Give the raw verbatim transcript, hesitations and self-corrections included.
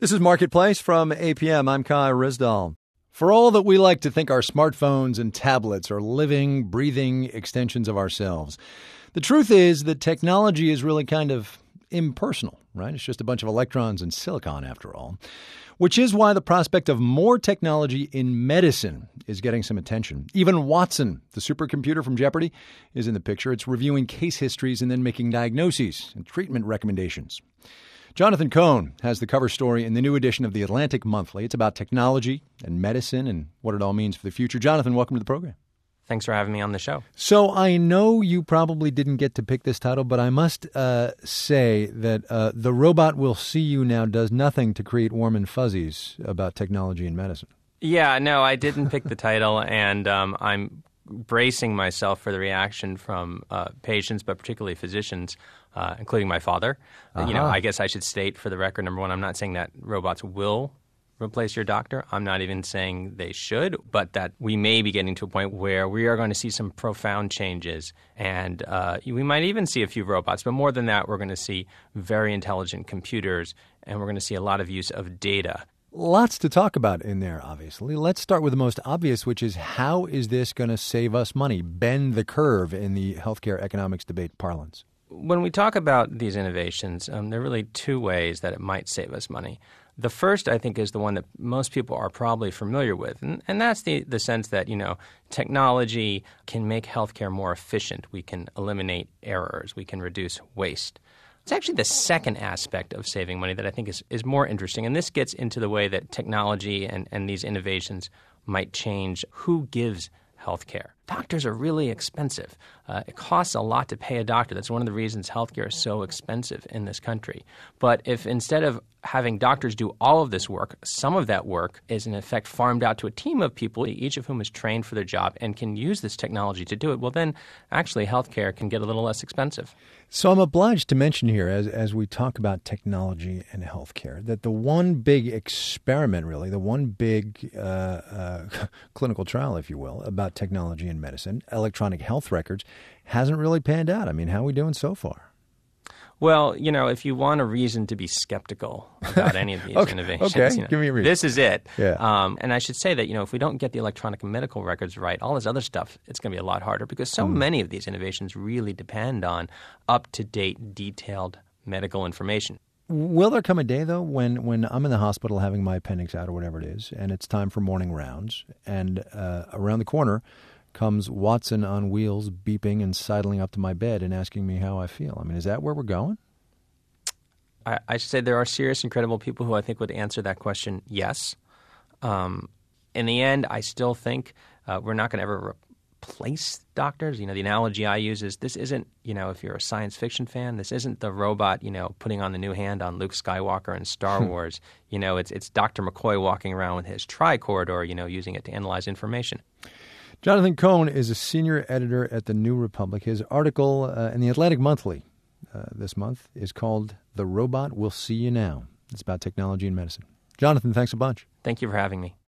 This is Marketplace from A P M. I'm Kai Rizdal. For all that we like to think our smartphones and tablets are living, breathing extensions of ourselves, the truth is that technology is really kind of impersonal, right? It's just a bunch of electrons and silicon after all, which is why the prospect of more technology in medicine is getting some attention. Even Watson, the supercomputer from Jeopardy, is in the picture. It's reviewing case histories and then making diagnoses and treatment recommendations. Jonathan Cohn has the cover story in the new edition of the Atlantic Monthly. It's about technology and medicine and what it all means for the future. Jonathan, welcome to the program. Thanks for having me on the show. So I know you probably didn't get to pick this title, but I must uh, say that uh, The Robot Will See You Now does nothing to create warm and fuzzies about technology and medicine. Yeah, no, I didn't pick the title, and um, I'm bracing myself for the reaction from uh, patients, but particularly physicians, uh, including my father. Uh-huh. You know, I guess I should state for the record, number one, I'm not saying that robots will replace your doctor. I'm not even saying they should, but that we may be getting to a point where we are going to see some profound changes. And uh, we might even see a few robots, but more than that, we're going to see very intelligent computers, and we're going to see a lot of use of data. Lots to talk about in there, obviously. Let's start with the most obvious, which is how is this going to save us money, bend the curve in the healthcare economics debate parlance? When we talk about these innovations, um, there are really two ways that it might save us money. The first, I think, is the one that most people are probably familiar with, and, and that's the, the sense that, you know, technology can make healthcare more efficient. We can eliminate errors. We can reduce waste. It's actually the second aspect of saving money that I think is, is more interesting, and this gets into the way that technology and, and these innovations might change who gives healthcare. Doctors are really expensive. Uh, it costs a lot to pay a doctor. That's one of the reasons healthcare is so expensive in this country. But if instead of having doctors do all of this work, some of that work is in effect farmed out to a team of people, each of whom is trained for their job and can use this technology to do it, well then actually healthcare can get a little less expensive. So I'm obliged to mention here, as as we talk about technology and healthcare, that the one big experiment, really, the one big uh, uh, clinical trial, if you will, about technology and medicine, electronic health records, hasn't really panned out. I mean, how are we doing so far? Well, you know, if you want a reason to be skeptical about any of these okay, innovations, okay. you know, Give me a reason. This is it. Yeah. Um, and I should say that, you know, if we don't get the electronic medical records right, all this other stuff, it's going to be a lot harder because so mm. many of these innovations really depend on up-to-date, detailed medical information. Will there come a day, though, when, when I'm in the hospital having my appendix out or whatever it is, and it's time for morning rounds, and uh, around the corner comes Watson on wheels beeping and sidling up to my bed and asking me how I feel? I mean, is that where we're going? I, I should say there are serious and credible people who I think would answer that question yes. Um, in the end, I still think uh, we're not going to ever replace doctors. You know, the analogy I use is this isn't, you know, if you're a science fiction fan, this isn't the robot, you know, putting on the new hand on Luke Skywalker in Star Wars. You know, it's it's Doctor McCoy walking around with his tricorder, you know, using it to analyze information. Jonathan Cohn is a senior editor at The New Republic. His article uh, in the Atlantic Monthly uh, this month is called The Robot Will See You Now. It's about technology and medicine. Jonathan, thanks a bunch. Thank you for having me.